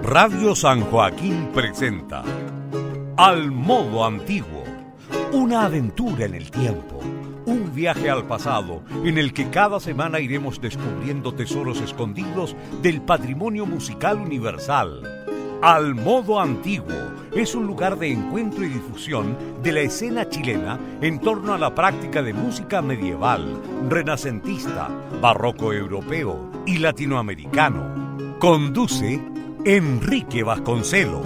Radio San Joaquín presenta Al Modo Antiguo, una aventura en el tiempo, un viaje al pasado en el que cada semana iremos descubriendo tesoros escondidos del patrimonio musical universal. Al Modo Antiguo es un lugar de encuentro y difusión de la escena chilena en torno a la práctica de música medieval, renacentista, barroco europeo y latinoamericano. Conduce Enrique Vasconcelos.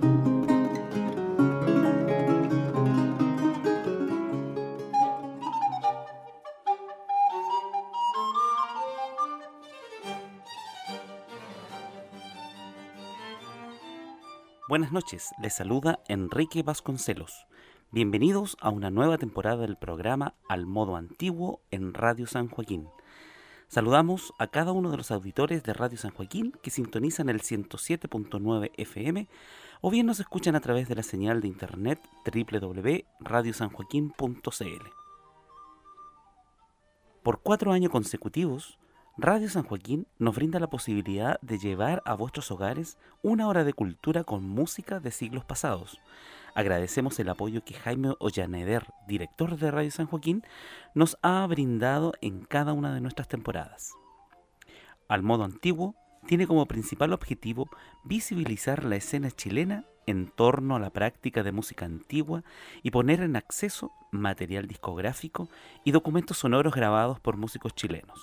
Buenas noches, les saluda Enrique Vasconcelos. Bienvenidos a una nueva temporada del programa Al Modo Antiguo en Radio San Joaquín. Saludamos a cada uno de los auditores de Radio San Joaquín que sintonizan el 107.9 FM o bien nos escuchan a través de la señal de internet www.radiosanjoaquin.cl. Por 4 años consecutivos, Radio San Joaquín nos brinda la posibilidad de llevar a vuestros hogares una hora de cultura con música de siglos pasados. Agradecemos el apoyo que Jaime Ollaneder, director de Radio San Joaquín, nos ha brindado en cada una de nuestras temporadas. Al Modo Antiguo tiene como principal objetivo visibilizar la escena chilena en torno a la práctica de música antigua y poner en acceso material discográfico y documentos sonoros grabados por músicos chilenos.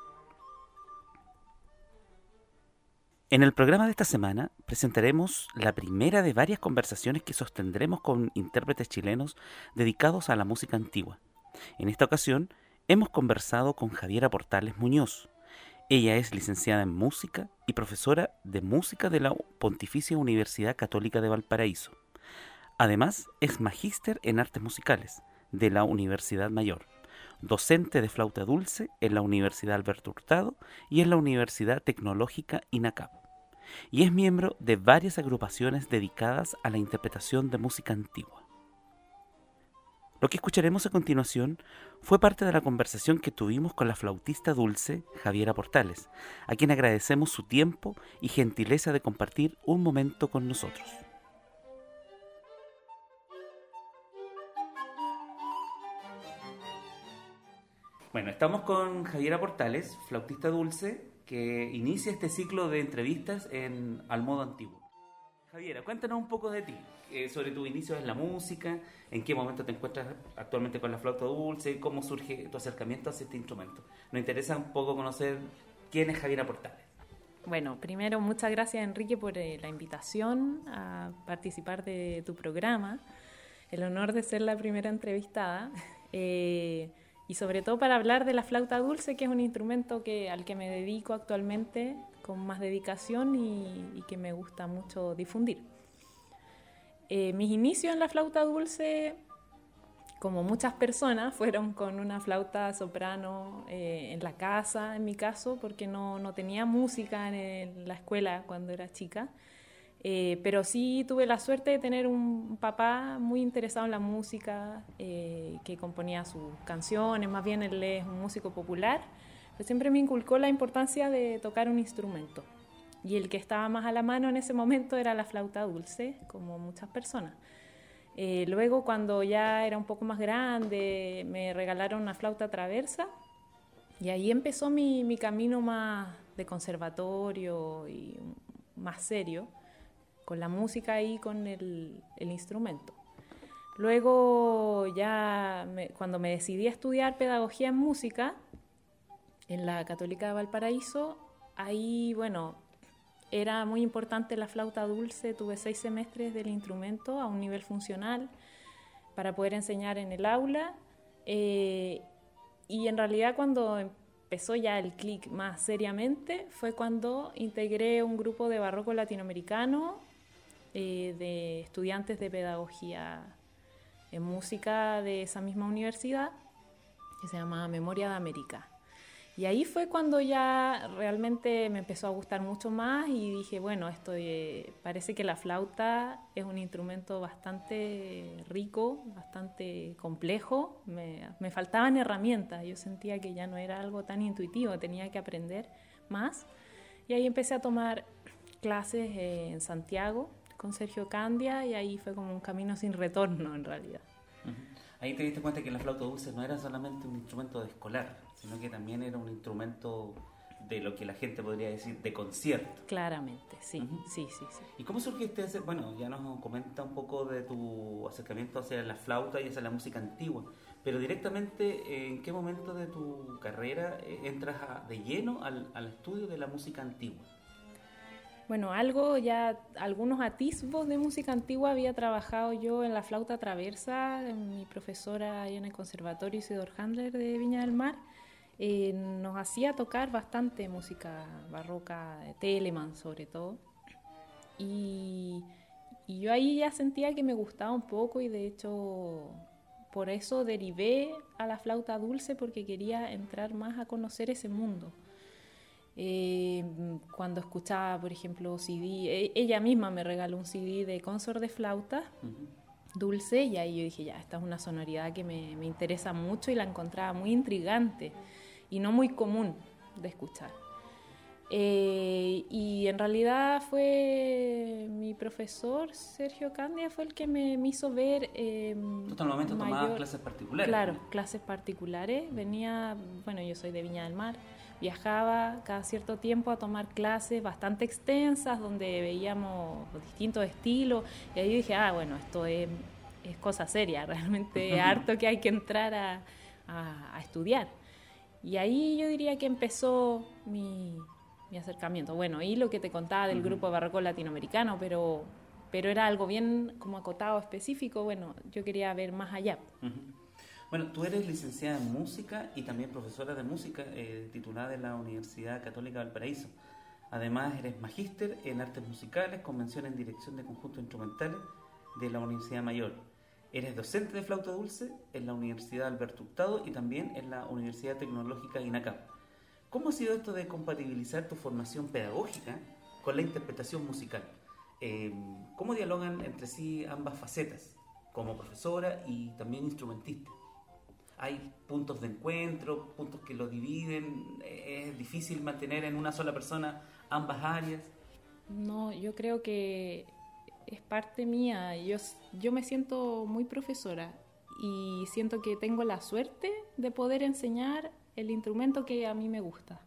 En el programa de esta semana presentaremos la primera de varias conversaciones que sostendremos con intérpretes chilenos dedicados a la música antigua. En esta ocasión hemos conversado con Javiera Portales Muñoz. Ella es licenciada en música y profesora de música de la Pontificia Universidad Católica de Valparaíso. Además es magíster en artes musicales de la Universidad Mayor, docente de flauta dulce en la Universidad Alberto Hurtado y en la Universidad Tecnológica INACAP, y es miembro de varias agrupaciones dedicadas a la interpretación de música antigua. Lo que escucharemos a continuación fue parte de la conversación que tuvimos con la flautista dulce Javiera Portales, a quien agradecemos su tiempo y gentileza de compartir un momento con nosotros. Bueno, estamos con Javiera Portales, flautista dulce, que inicia este ciclo de entrevistas en Al Modo Antiguo. Javiera, cuéntanos un poco de ti, sobre tu inicio en la música, en qué momento te encuentras actualmente con la flauta dulce, cómo surge tu acercamiento hacia este instrumento. Nos interesa un poco conocer quién es Javiera Portales. Bueno, primero muchas gracias Enrique por la invitación a participar de tu programa, el honor de ser la primera entrevistada. Y sobre todo para hablar de la flauta dulce, que es un instrumento al que me dedico actualmente con más dedicación y que me gusta mucho difundir. Mis inicios en la flauta dulce, como muchas personas, fueron con una flauta soprano en la casa, en mi caso, porque no tenía música en la escuela cuando era chica. Pero sí tuve la suerte de tener un papá muy interesado en la música, que componía sus canciones, más bien él es un músico popular, pero siempre me inculcó la importancia de tocar un instrumento. Y el que estaba más a la mano en ese momento era la flauta dulce, como muchas personas. Luego, cuando ya era un poco más grande, me regalaron una flauta traversa y ahí empezó mi camino más de conservatorio y más serio, con la música y con el instrumento. Luego cuando me decidí a estudiar pedagogía en música en la Católica de Valparaíso, ahí, era muy importante la flauta dulce. Tuve 6 semestres del instrumento a un nivel funcional para poder enseñar en el aula. Y en realidad cuando empezó ya el clic más seriamente fue cuando integré un grupo de barroco latinoamericano de estudiantes de pedagogía en música de esa misma universidad, que se llama Memoria de América. Y ahí fue cuando ya realmente me empezó a gustar mucho más y dije, parece que la flauta es un instrumento bastante rico, bastante complejo. Me faltaban herramientas, yo sentía que ya no era algo tan intuitivo, tenía que aprender más. Y ahí empecé a tomar clases en Santiago con Sergio Candia, y ahí fue como un camino sin retorno en realidad. Ahí te diste cuenta que la flauta dulce no era solamente un instrumento de escolar, sino que también era un instrumento de lo que la gente podría decir de concierto. Claramente, sí, sí. ¿Y cómo surgiste ese? Bueno, ya nos comenta un poco de tu acercamiento hacia la flauta y hacia la música antigua, pero directamente, ¿en qué momento de tu carrera entras de lleno al estudio de la música antigua? Bueno, algunos atisbos de música antigua había trabajado yo en la flauta traversa, mi profesora ahí en el Conservatorio Isidor Handler de Viña del Mar. Nos hacía tocar bastante música barroca, de Telemann sobre todo, y yo ahí ya sentía que me gustaba un poco, y de hecho por eso derivé a la flauta dulce, porque quería entrar más a conocer ese mundo. Cuando escuchaba, por ejemplo, CD, ella misma me regaló un CD de consort de flauta dulce, y ahí yo dije, ya, esta es una sonoridad que me interesa mucho, y la encontraba muy intrigante y no muy común de escuchar. Y en realidad fue mi profesor Sergio Candia, fue el que me hizo ver ¿Tú hasta el momento tomabas clases particulares? Claro, clases particulares. Yo soy de Viña del Mar, viajaba cada cierto tiempo a tomar clases bastante extensas donde veíamos distintos estilos, y ahí dije, esto es cosa seria, realmente harto que hay que entrar a estudiar. Y ahí yo diría que empezó mi acercamiento. Bueno, y lo que te contaba del grupo barroco latinoamericano, pero era algo bien como acotado, específico. Bueno, yo quería ver más allá. Bueno, tú eres licenciada en música y también profesora de música, titulada de la Universidad Católica Valparaíso. Además, eres magíster en artes musicales, con mención en dirección de conjuntos instrumentales de la Universidad Mayor. Eres docente de flauta dulce en la Universidad Alberto Hurtado y también en la Universidad Tecnológica INACAP. ¿Cómo ha sido esto de compatibilizar tu formación pedagógica con la interpretación musical? ¿Cómo dialogan entre sí ambas facetas, como profesora y también instrumentista? ¿Hay puntos de encuentro, puntos que lo dividen? ¿Es difícil mantener en una sola persona ambas áreas? No, yo creo que es parte mía. Yo me siento muy profesora y siento que tengo la suerte de poder enseñar el instrumento que a mí me gusta.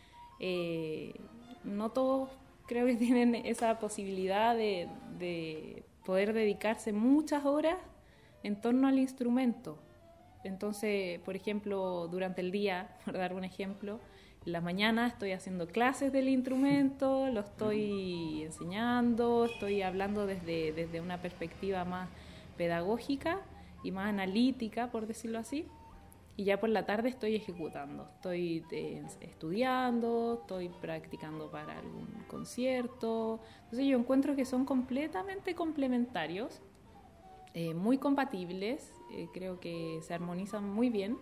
No todos creo que tienen esa posibilidad de poder dedicarse muchas horas en torno al instrumento. Entonces, por ejemplo, durante el día, por dar un ejemplo, en la mañana estoy haciendo clases del instrumento, lo estoy enseñando, estoy hablando desde una perspectiva más pedagógica y más analítica, por decirlo así. Y ya por la tarde estoy ejecutando, estoy estudiando, estoy practicando para algún concierto. Entonces yo encuentro que son completamente complementarios, muy compatibles, creo que se armonizan muy bien.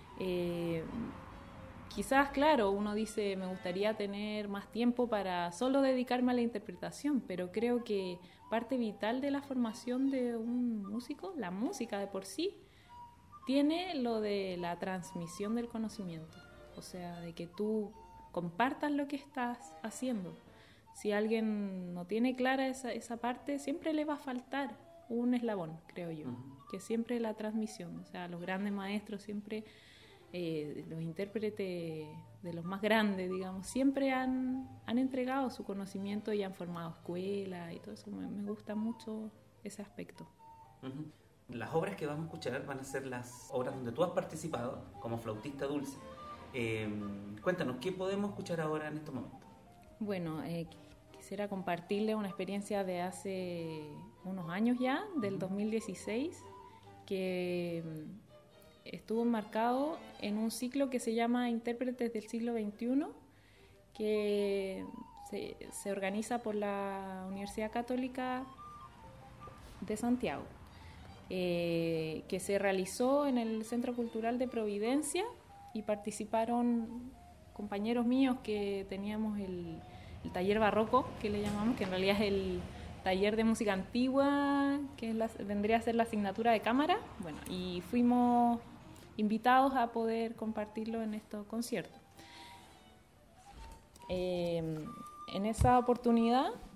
Quizás, claro, uno dice, me gustaría tener más tiempo para solo dedicarme a la interpretación, pero creo que parte vital de la formación de un músico, la música de por sí, tiene lo de la transmisión del conocimiento, o sea, de que tú compartas lo que estás haciendo. Si alguien no tiene clara esa parte, siempre le va a faltar un eslabón, creo yo, que siempre la transmisión, o sea, los grandes maestros siempre, los intérpretes de los más grandes, digamos, siempre han entregado su conocimiento y han formado escuelas y todo eso. Me gusta mucho ese aspecto. Las obras que vamos a escuchar van a ser las obras donde tú has participado como flautista dulce. Cuéntanos, ¿qué podemos escuchar ahora en estos momentos? Bueno, quisiera compartirles una experiencia de hace unos años ya, del 2016, que estuvo enmarcado en un ciclo que se llama Intérpretes del siglo XXI, que se organiza por la Universidad Católica de Santiago, que se realizó en el Centro Cultural de Providencia, y participaron compañeros míos que teníamos el taller barroco, que le llamamos, que en realidad es el taller de música antigua, que vendría a ser la asignatura de cámara. Bueno, y fuimos invitados a poder compartirlo en estos conciertos. En esa oportunidad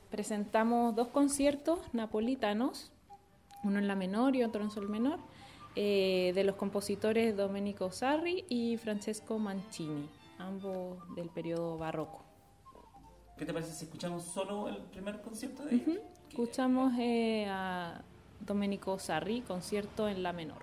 presentamos 2 conciertos napolitanos, uno en la menor y otro en sol menor, de los compositores Domenico Sarri y Francesco Mancini, ambos del periodo barroco. ¿Qué te parece si escuchamos solo el primer concierto de ellos? Escuchamos a Domenico Sarri, concierto en la menor.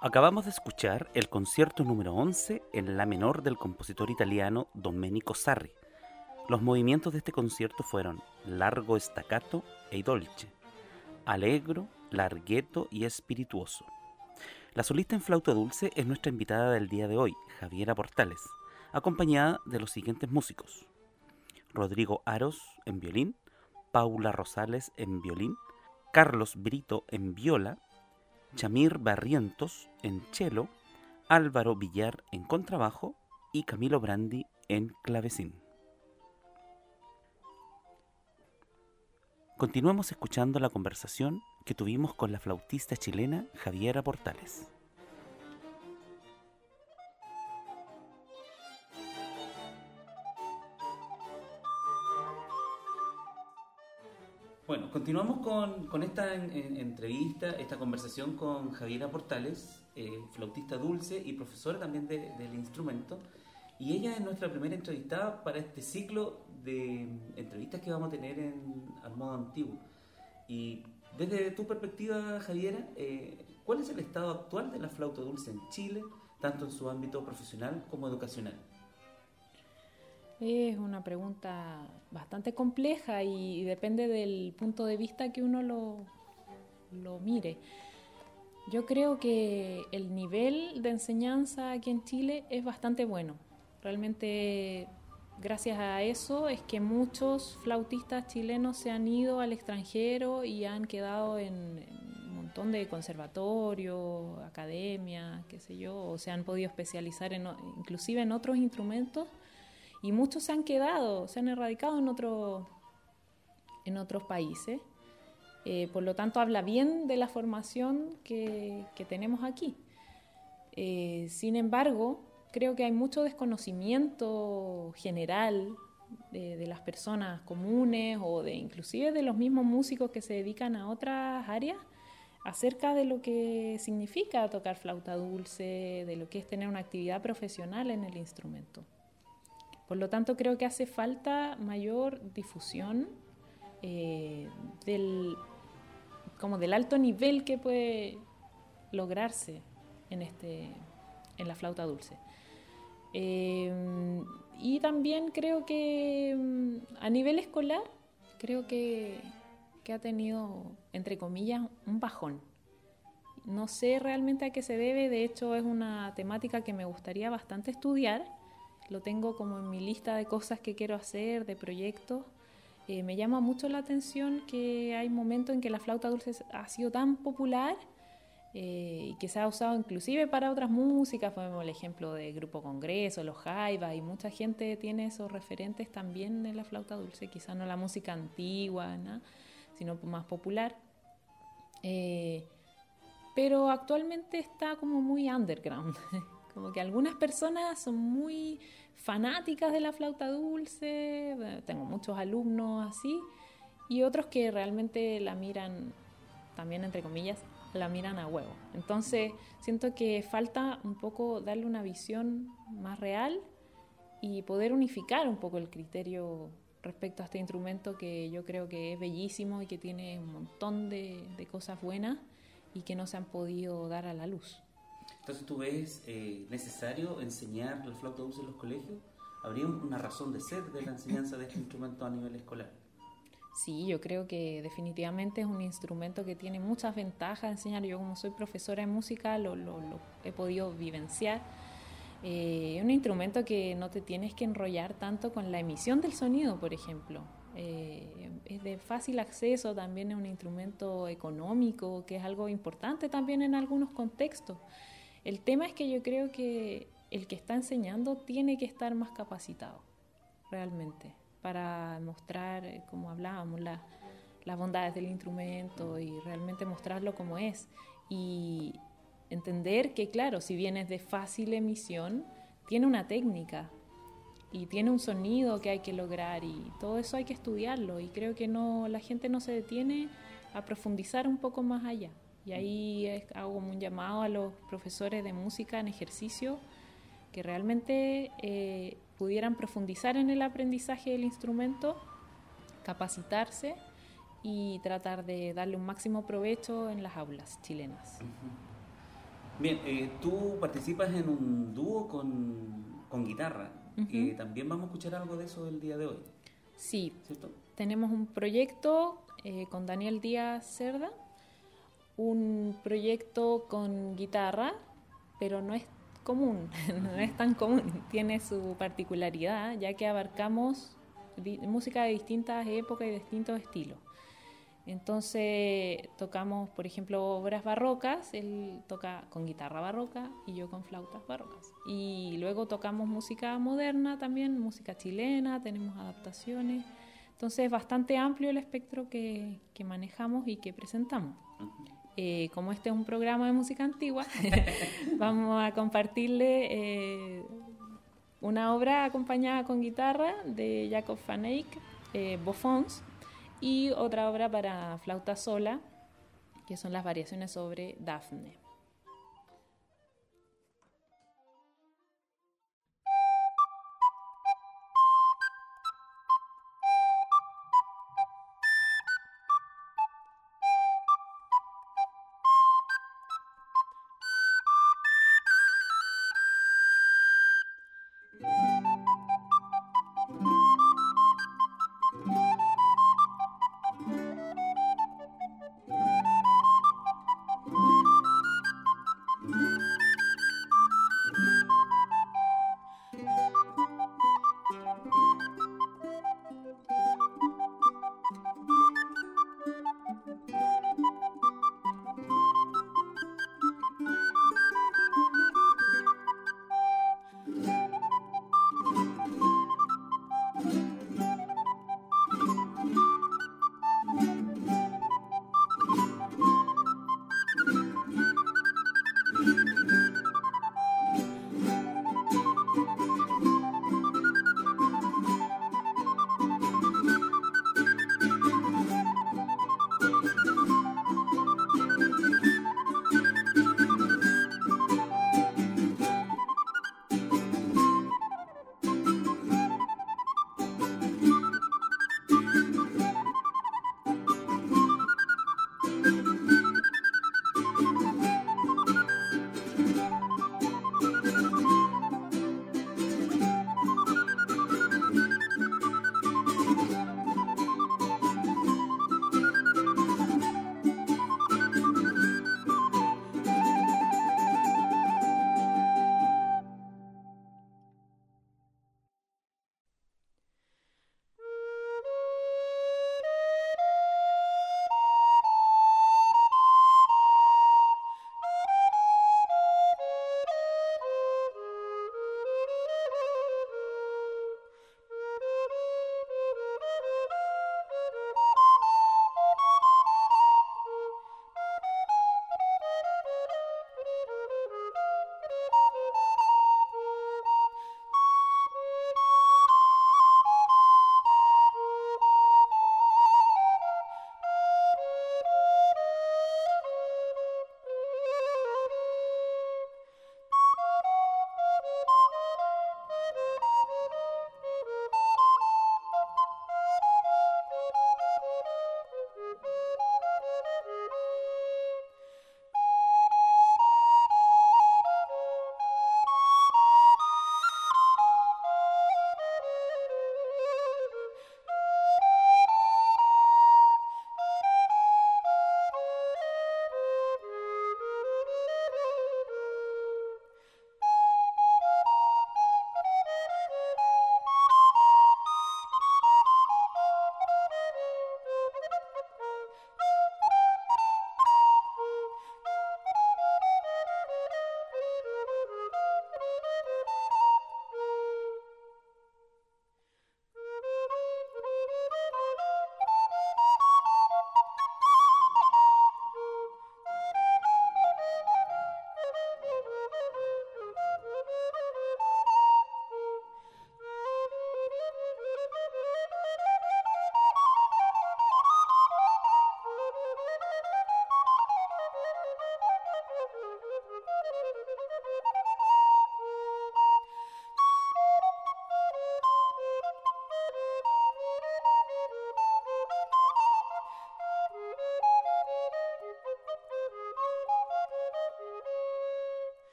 Acabamos de escuchar el concierto número 11 en la menor del compositor italiano Domenico Sarri. Los movimientos de este concierto fueron largo staccato e dolce, allegro, larghetto y espirituoso. La solista en flauta dulce es nuestra invitada del día de hoy, Javiera Portales, acompañada de los siguientes músicos: Rodrigo Aros en violín, Paula Rosales en violín, Carlos Brito en viola, Chamir Barrientos en cello, Álvaro Villar en contrabajo y Camilo Brandi en clavecín. Continuamos escuchando la conversación que tuvimos con la flautista chilena Javiera Portales. Bueno, continuamos con esta entrevista, esta conversación con Javiera Portales, flautista dulce y profesora también del instrumento. Y ella es nuestra primera entrevistada para este ciclo de entrevistas que vamos a tener al modo antiguo. Y desde tu perspectiva, Javiera, ¿cuál es el estado actual de la flauta dulce en Chile, tanto en su ámbito profesional como educacional? Es una pregunta bastante compleja y depende del punto de vista que uno lo mire. Yo creo que el nivel de enseñanza aquí en Chile es bastante bueno. Realmente, gracias a eso es que muchos flautistas chilenos se han ido al extranjero y han quedado en un montón de conservatorios, academias, qué sé yo, o se han podido especializar inclusive en otros instrumentos. Y muchos se han quedado, se han erradicado en otros países. Por lo tanto, habla bien de la formación que tenemos aquí. Sin embargo, creo que hay mucho desconocimiento general de las personas comunes o inclusive de los mismos músicos que se dedican a otras áreas acerca de lo que significa tocar flauta dulce, de lo que es tener una actividad profesional en el instrumento. Por lo tanto, creo que hace falta mayor difusión del alto nivel que puede lograrse en la flauta dulce. Y también creo que a nivel escolar, creo que ha tenido, entre comillas, un bajón. No sé realmente a qué se debe, de hecho es una temática que me gustaría bastante estudiar. Lo tengo como en mi lista de cosas que quiero hacer, de proyectos. Me llama mucho la atención que hay momentos en que la flauta dulce ha sido tan popular y que se ha usado inclusive para otras músicas. Ponemos el ejemplo de Grupo Congreso, los Jaivas, y mucha gente tiene esos referentes también en la flauta dulce, quizás no la música antigua, ¿no?, sino más popular. Pero actualmente está como muy underground. Como que algunas personas son muy fanáticas de la flauta dulce, tengo muchos alumnos así, y otros que realmente la miran, también entre comillas, la miran a huevo. Entonces siento que falta un poco darle una visión más real y poder unificar un poco el criterio respecto a este instrumento que yo creo que es bellísimo y que tiene un montón de cosas buenas y que no se han podido dar a la luz. Entonces, ¿tú ves necesario enseñar la flauta dulce en los colegios? ¿Habría una razón de ser de la enseñanza de este instrumento a nivel escolar? Sí, yo creo que definitivamente es un instrumento que tiene muchas ventajas de enseñar. Yo, como soy profesora de música, lo he podido vivenciar. Es un instrumento que no te tienes que enrollar tanto con la emisión del sonido, por ejemplo. Es de fácil acceso, también es un instrumento económico, que es algo importante también en algunos contextos. El tema es que yo creo que el que está enseñando tiene que estar más capacitado, realmente, para mostrar, como hablábamos, las bondades del instrumento y realmente mostrarlo como es. Y entender que, claro, si bien es de fácil emisión, tiene una técnica y tiene un sonido que hay que lograr, y todo eso hay que estudiarlo, y creo que la gente no se detiene a profundizar un poco más allá. Y ahí hago un llamado a los profesores de música en ejercicio que realmente pudieran profundizar en el aprendizaje del instrumento, capacitarse y tratar de darle un máximo provecho en las aulas chilenas. Bien, tú participas en un dúo con guitarra. También vamos a escuchar algo de eso el día de hoy. Sí, ¿Cierto? tenemos un proyecto con Daniel Díaz Cerda, un proyecto con guitarra, pero no es común, no es tan común, tiene su particularidad, ya que abarcamos música de distintas épocas y distintos estilos. Entonces tocamos, por ejemplo, obras barrocas, él toca con guitarra barroca y yo con flautas barrocas. Y luego tocamos música moderna también, música chilena, tenemos adaptaciones. Entonces es bastante amplio el espectro que manejamos y que presentamos. Como este es un programa de música antigua, vamos a compartirle una obra acompañada con guitarra de Jacob van Eyck, Bofons, y otra obra para flauta sola, que son las variaciones sobre Dafne.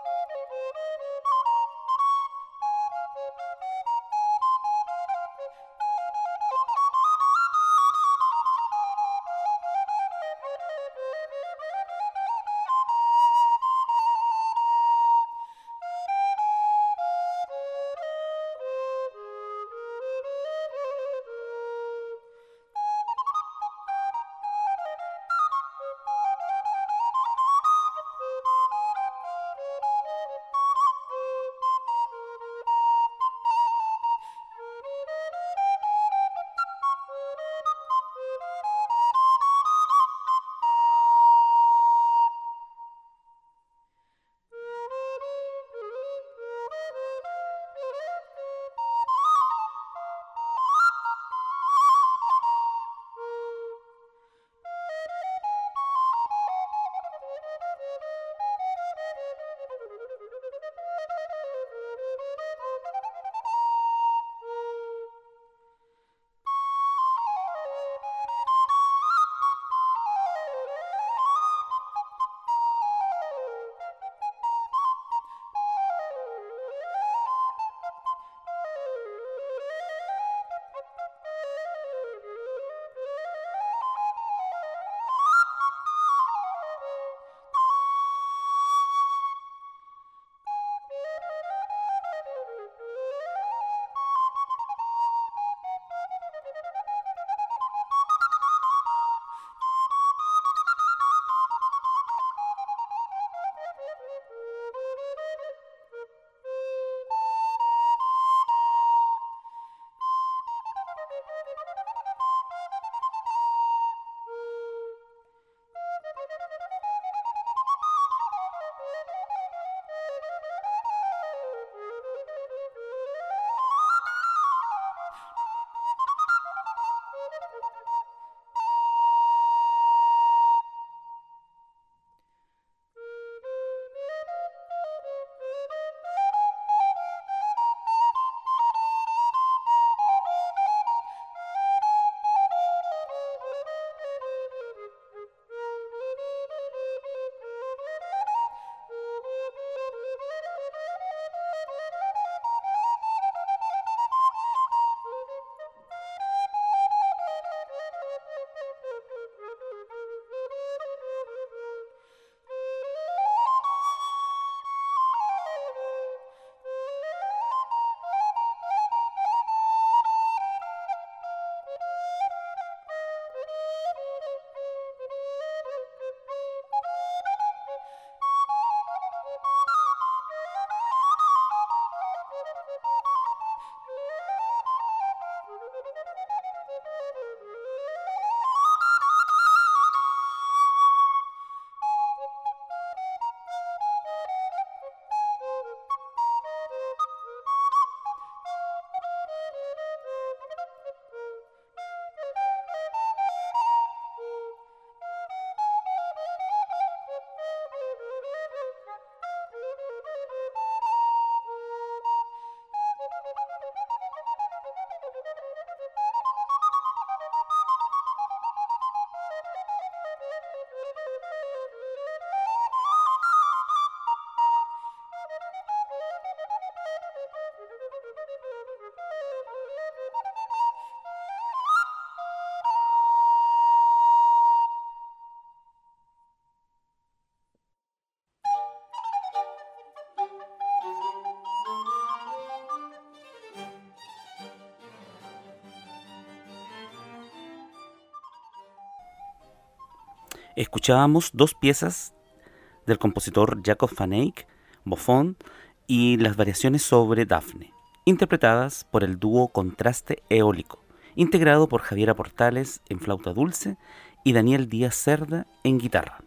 Escuchábamos dos piezas del compositor Jacob van Eyck, Bofón, y las variaciones sobre Dafne, interpretadas por el dúo Contraste Eólico, integrado por Javiera Portales en flauta dulce y Daniel Díaz Cerda en guitarra.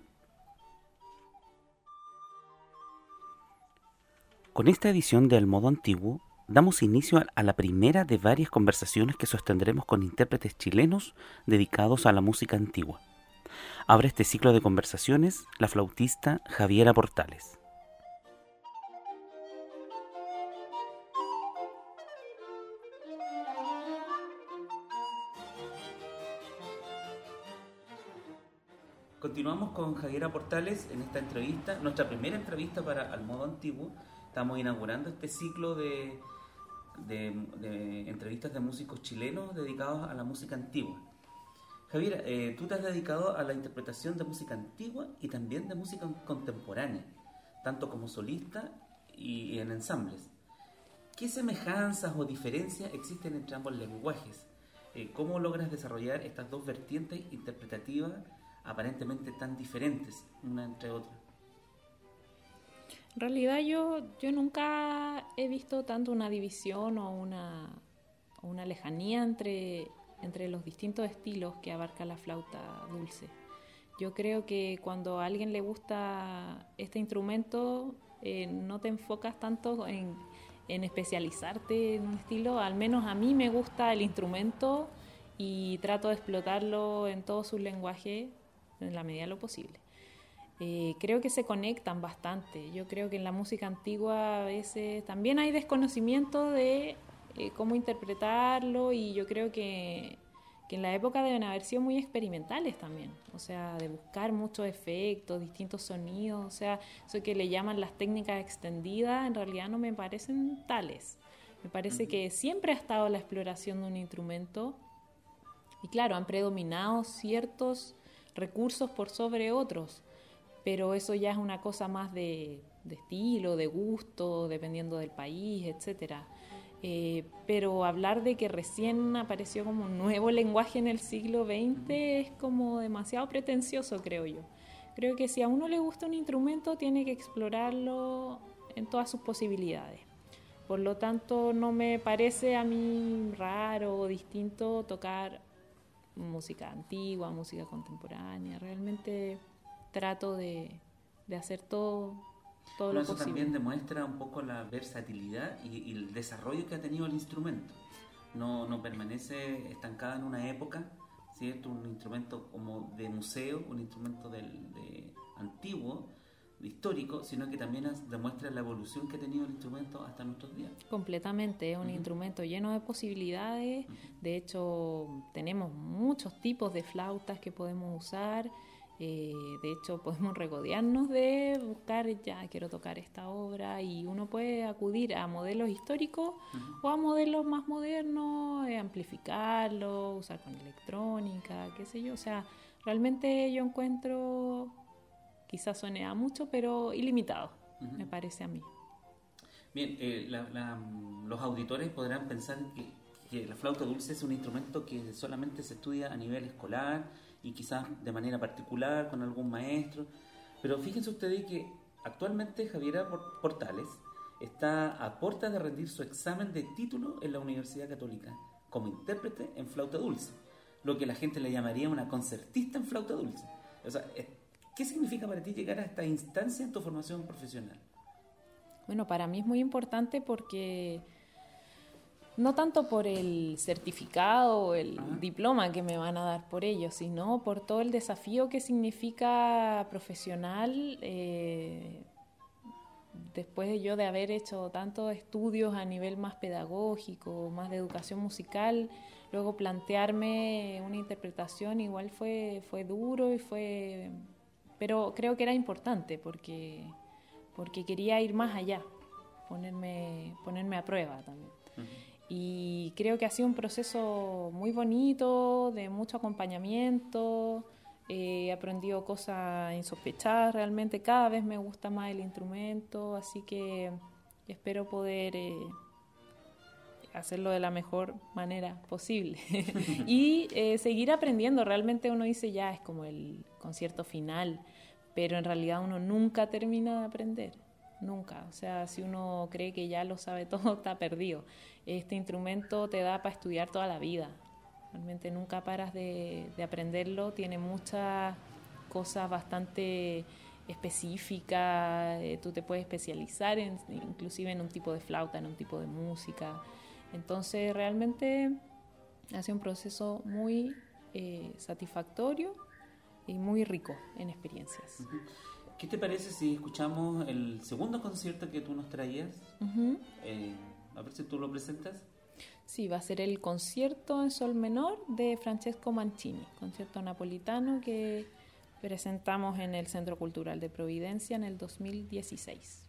Con esta edición de Al Modo Antiguo, damos inicio a la primera de varias conversaciones que sostendremos con intérpretes chilenos dedicados a la música antigua. Abre este ciclo de conversaciones la flautista Javiera Portales. Continuamos con Javiera Portales en esta entrevista, nuestra primera entrevista para Al Modo Antiguo. Estamos inaugurando este ciclo de entrevistas de músicos chilenos dedicados a la música antigua. Javiera, tú te has dedicado a la interpretación de música antigua y también de música contemporánea, tanto como solista y en ensambles. ¿Qué semejanzas o diferencias existen entre ambos lenguajes? ¿Cómo logras desarrollar estas dos vertientes interpretativas aparentemente tan diferentes una entre otras? En realidad yo nunca he visto tanto una división o una lejanía entre los distintos estilos que abarca la flauta dulce. Yo creo que cuando a alguien le gusta este instrumento, no te enfocas tanto en especializarte en un estilo. Al menos a mí me gusta el instrumento y trato de explotarlo en todo su lenguaje en la medida de lo posible. Creo que se conectan bastante. Yo creo que en la música antigua a veces también hay desconocimiento de cómo interpretarlo, y yo creo que en la época deben haber sido muy experimentales también, o sea, de buscar muchos efectos, distintos sonidos, o sea, eso que le llaman las técnicas extendidas, en realidad no me parecen tales. Me parece que siempre ha estado la exploración de un instrumento, y claro, han predominado ciertos recursos por sobre otros, pero eso ya es una cosa más de estilo, de gusto, dependiendo del país, etcétera. Pero hablar de que recién apareció como un nuevo lenguaje en el siglo XX es como demasiado pretencioso, creo yo. Creo que si a uno le gusta un instrumento, tiene que explorarlo en todas sus posibilidades. Por lo tanto, no me parece a mí raro o distinto tocar música antigua, música contemporánea. Realmente trato de hacer todo lo eso posible. También demuestra un poco la versatilidad y el desarrollo que ha tenido el instrumento. No permanece estancada en una época, ¿cierto? Un instrumento como de museo, un instrumento de antiguo, de histórico, sino que también demuestra la evolución que ha tenido el instrumento hasta nuestros días. Completamente, es un instrumento lleno de posibilidades. De hecho, tenemos muchos tipos de flautas que podemos usar. De hecho, podemos regodearnos de buscar, ya quiero tocar esta obra, y uno puede acudir a modelos históricos o a modelos más modernos, amplificarlo, usar con electrónica, qué sé yo. O sea, realmente yo encuentro, quizás suene a mucho, pero ilimitado, me parece a mí. Bien, los auditores podrán pensar que la flauta dulce es un instrumento que solamente se estudia a nivel escolar y quizás de manera particular con algún maestro, pero fíjense ustedes que actualmente Javiera Portales está a puertas de rendir su examen de título en la Universidad Católica como intérprete en flauta dulce, lo que la gente le llamaría una concertista en flauta dulce. O sea, ¿qué significa para ti llegar a esta instancia en tu formación profesional? Bueno, para mí es muy importante porque no tanto por el certificado o el diploma que me van a dar por ello, sino por todo el desafío que significa profesional, después de haber hecho tantos estudios a nivel más pedagógico, más de educación musical, luego plantearme una interpretación igual fue duro pero creo que era importante porque quería ir más allá, ponerme a prueba también. Y creo que ha sido un proceso muy bonito, de mucho acompañamiento. He aprendido cosas insospechadas, realmente cada vez me gusta más el instrumento, así que espero poder hacerlo de la mejor manera posible y seguir aprendiendo. Realmente uno dice ya es como el concierto final, pero en realidad uno nunca termina de aprender. Nunca, o sea, si uno cree que ya lo sabe todo, está perdido. Este instrumento te da para estudiar toda la vida, realmente nunca paras de aprenderlo, tiene muchas cosas bastante específicas, tú te puedes especializar inclusive en un tipo de flauta, en un tipo de música, entonces realmente ha sido un proceso muy satisfactorio y muy rico en experiencias. ¿Qué te parece si escuchamos el segundo concierto que tú nos traías? A ver si tú lo presentas. Sí, va a ser el concierto en sol menor de Francesco Mancini, concierto napolitano que presentamos en el Centro Cultural de Providencia en el 2016.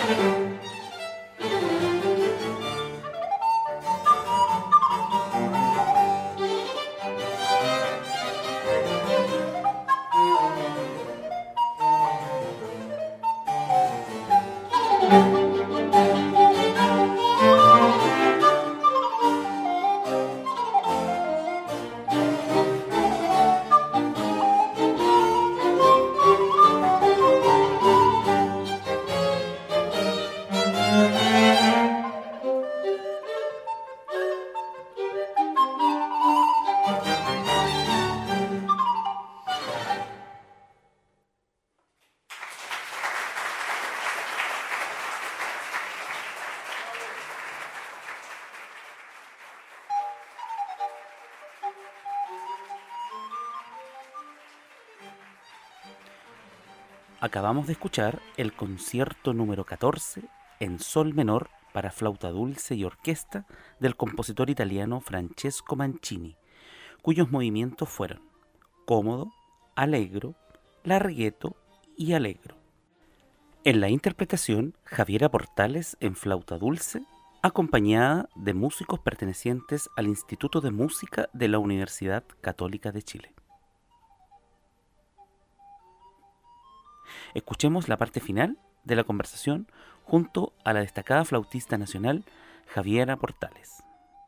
Acabamos de escuchar el concierto número 14 en sol menor para flauta dulce y orquesta del compositor italiano Francesco Mancini, cuyos movimientos fueron cómodo, allegro, larghetto y allegro. En la interpretación, Javiera Portales en flauta dulce, acompañada de músicos pertenecientes al Instituto de Música de la Universidad Católica de Chile. Escuchemos la parte final de la conversación junto a la destacada flautista nacional Javiera Portales.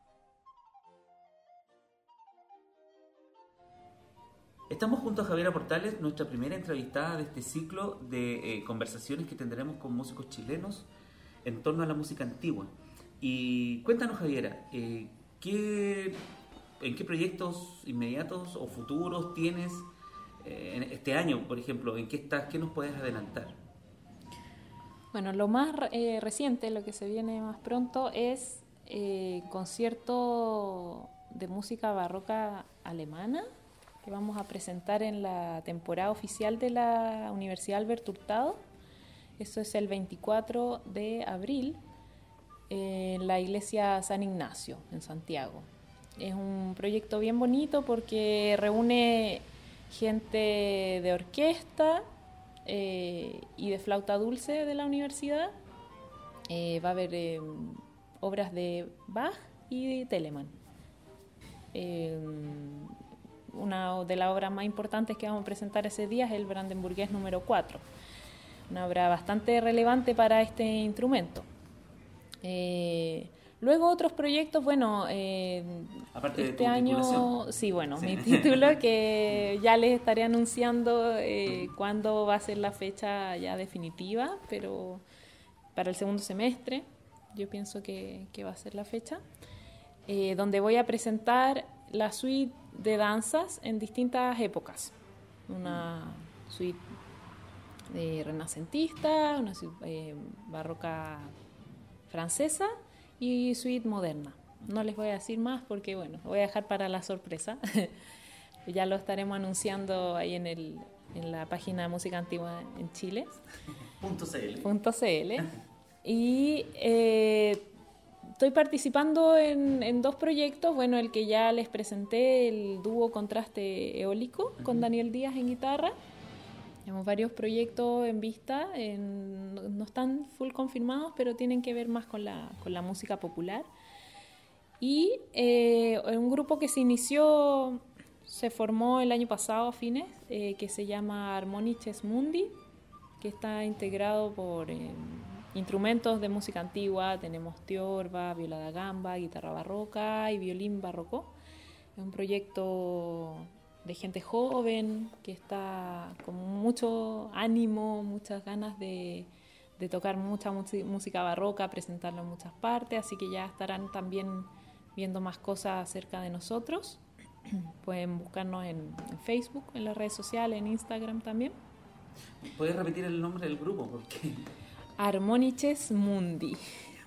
Estamos junto a Javiera Portales, nuestra primera entrevistada de este ciclo de conversaciones que tendremos con músicos chilenos en torno a la música antigua. Y cuéntanos, Javiera, ¿en qué proyectos inmediatos o futuros tienes en este año, por ejemplo? ¿En qué estás? ¿Qué nos puedes adelantar? Bueno, lo más reciente, lo que se viene más pronto es concierto de música barroca alemana que vamos a presentar en la temporada oficial de la Universidad Alberto Hurtado. Eso es el 24 de abril en la iglesia San Ignacio, en Santiago. Es un proyecto bien bonito porque reúne gente de orquesta y de flauta dulce de la universidad. Va a haber obras de Bach y de Telemann. Una de las obras más importantes que vamos a presentar ese día es el Brandenburgués número 4, una obra bastante relevante para este instrumento. Luego otros proyectos, bueno, aparte de este tu año, titulación. sí, bueno, sí. Mi título que ya les estaré anunciando cuándo va a ser la fecha ya definitiva, pero para el segundo semestre yo pienso que va a ser la fecha, donde voy a presentar la suite de danzas en distintas épocas, una suite renacentista, una suite barroca francesa y suite moderna. No les voy a decir más porque, bueno, voy a dejar para la sorpresa. Ya lo estaremos anunciando ahí en la página de Música Antigua en Chile. .cl. Y estoy participando en dos proyectos. Bueno, el que ya les presenté, el dúo contraste eólico con Daniel Díaz en guitarra. Tenemos varios proyectos en vista, no están full confirmados, pero tienen que ver más con la música popular. Y un grupo que se formó el año pasado a fines, que se llama Harmonices Mundi, que está integrado por instrumentos de música antigua. Tenemos tiorba, viola da gamba, guitarra barroca y violín barroco. Es un proyecto de gente joven que está con mucho ánimo, muchas ganas de tocar mucha música barroca, presentarlo en muchas partes, así que ya estarán también viendo más cosas acerca de nosotros. Pueden buscarnos en Facebook, en las redes sociales, en Instagram también. ¿Puedes repetir el nombre del grupo? Porque Harmonices Mundi.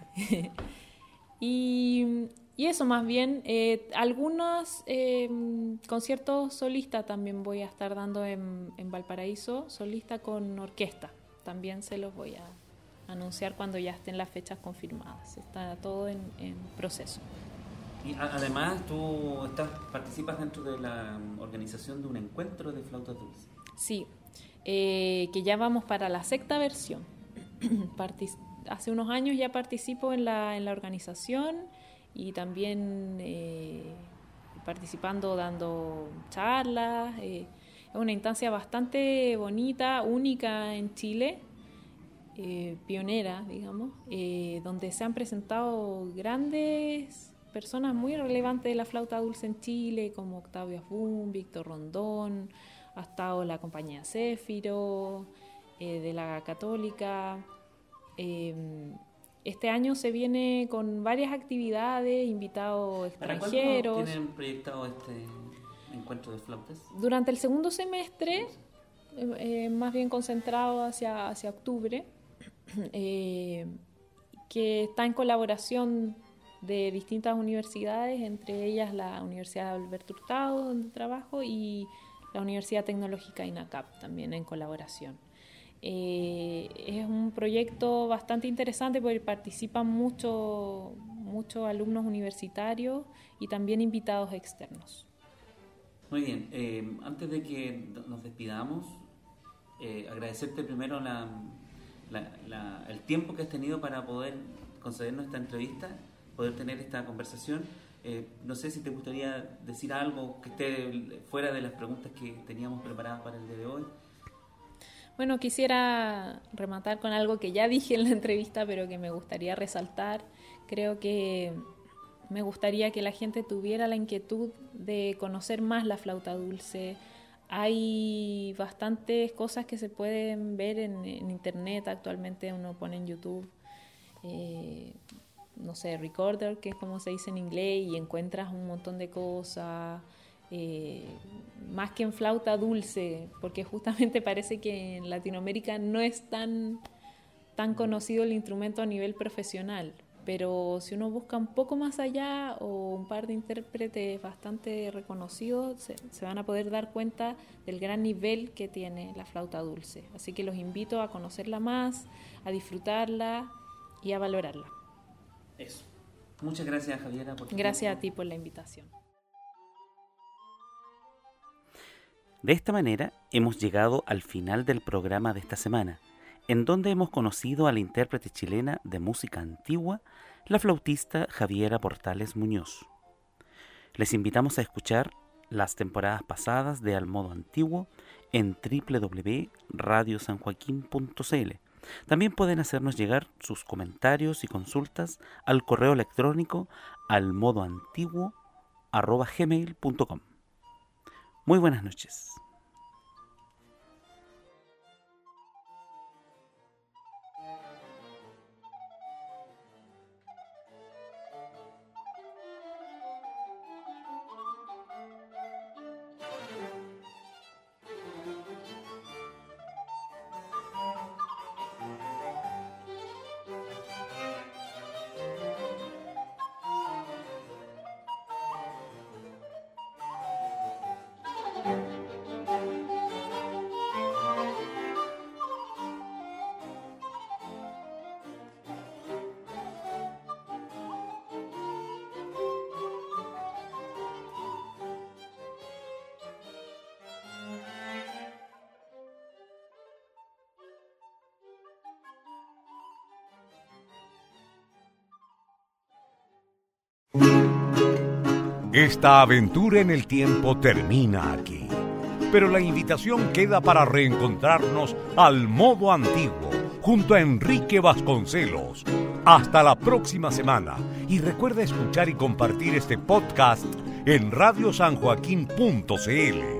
Y eso más bien, algunos conciertos solistas también voy a estar dando en Valparaíso, solista con orquesta. También se los voy a anunciar cuando ya estén las fechas confirmadas. Está todo en proceso. Y además tú participas dentro de la organización de un encuentro de flautas dulces. Sí, que ya vamos para la 6ª versión. hace unos años ya participo en la organización y también participando, dando charlas. Es una instancia bastante bonita, única en Chile, pionera, digamos, donde se han presentado grandes personas muy relevantes de la flauta dulce en Chile, como Octavio Asbun, Víctor Rondón, ha estado la compañía Céfiro, de la Católica. Este año se viene con varias actividades, invitados extranjeros. ¿Para cuándo tienen proyectado este encuentro de flautas? Durante el segundo semestre, más bien concentrado hacia octubre, que está en colaboración de distintas universidades, entre ellas la Universidad Alberto Hurtado, donde trabajo, y la Universidad Tecnológica INACAP, también en colaboración. Es un proyecto bastante interesante porque participan muchos alumnos universitarios y también invitados externos. Muy bien, antes de que nos despidamos, agradecerte primero el tiempo que has tenido para poder concedernos esta entrevista, poder tener esta conversación. No sé si te gustaría decir algo que esté fuera de las preguntas que teníamos preparadas para el día de hoy. Bueno, quisiera rematar con algo que ya dije en la entrevista, pero que me gustaría resaltar. Creo que me gustaría que la gente tuviera la inquietud de conocer más la flauta dulce. Hay bastantes cosas que se pueden ver en internet. Actualmente uno pone en YouTube, no sé, recorder, que es como se dice en inglés, y encuentras un montón de cosas. Más que en flauta dulce, porque justamente parece que en Latinoamérica no es tan conocido el instrumento a nivel profesional, pero si uno busca un poco más allá o un par de intérpretes bastante reconocidos, se van a poder dar cuenta del gran nivel que tiene la flauta dulce. Así que los invito a conocerla más, a disfrutarla y a valorarla. Eso. Muchas gracias, Javiera. Gracias a ti por la invitación. De esta manera hemos llegado al final del programa de esta semana, en donde hemos conocido a la intérprete chilena de música antigua, la flautista Javiera Portales Muñoz. Les invitamos a escuchar las temporadas pasadas de Al Modo Antiguo en www.radiosanjoaquin.cl. También pueden hacernos llegar sus comentarios y consultas al correo electrónico almodoantiguo@gmail.com. Muy buenas noches. Esta aventura en el tiempo termina aquí, pero la invitación queda para reencontrarnos al modo antiguo, junto a Enrique Vasconcelos. Hasta la próxima semana, y recuerda escuchar y compartir este podcast en radiosanjoaquin.cl.